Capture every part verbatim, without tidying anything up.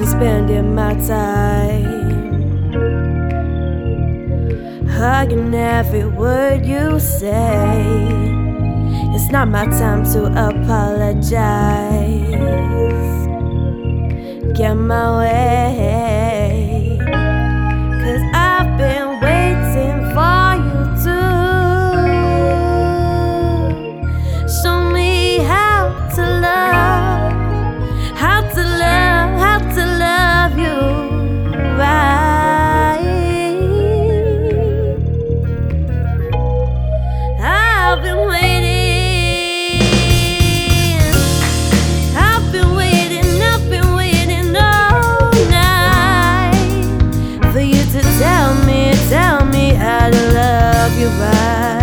been spending my time hugging every word you say. It's not my time to apologize. Get my way, 'cause I've been waiting for you to show me how to love, how to love, how to love you right. I've been waiting, I've been waiting, I've been waiting all night for you to tell me, tell me how to love you right.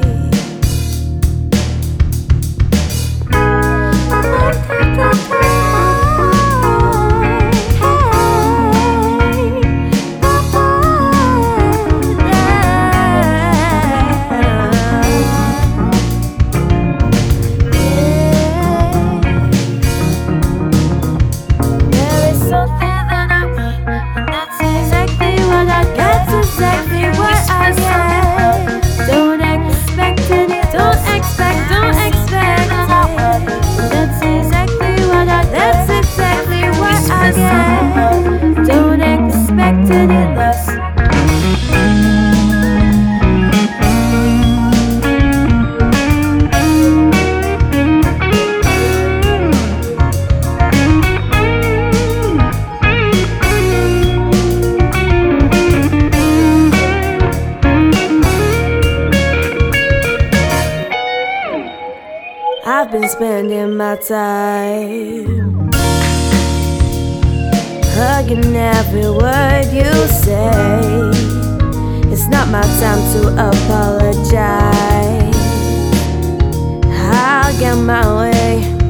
Don't expect any less. I've been spending my time hugging every word you say. It's not my time to apologize. I'll get my way.